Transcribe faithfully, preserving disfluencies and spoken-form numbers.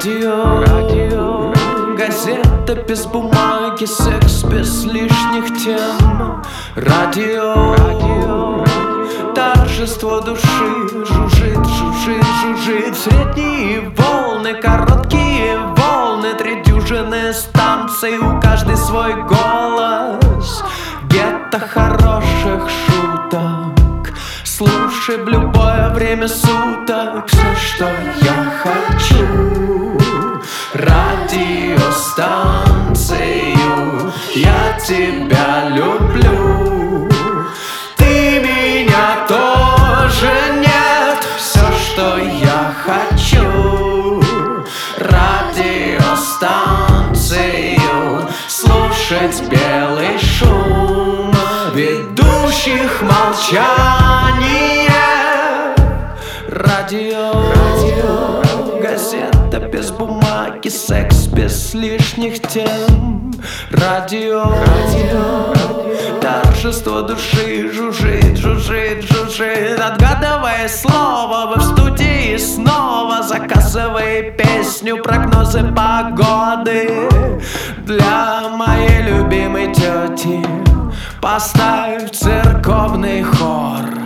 Радио, радио, газета без бумаги, секс без лишних тем. Радио, радио, торжество души, жужжит, жужжит, жужжит. Средние волны, короткие волны, три дюжины станций, у каждой свой голос. Гетто хороших шуток, слушай в любое время суток все, что я хочу. Радиостанцию, я тебя люблю. Ты меня тоже нет. Все, что я хочу. Радиостанцию, слушать белый шум ведущих молчание. Радио, радио, газета без бумаги, секс без лишних тем. Радио, радио, торжество души, жужжит, жужжит, жужжит. Отгадывай слово, вы в студии снова. Заказывай песню, прогнозы погоды для моей любимой тети. Поставь церковный хор.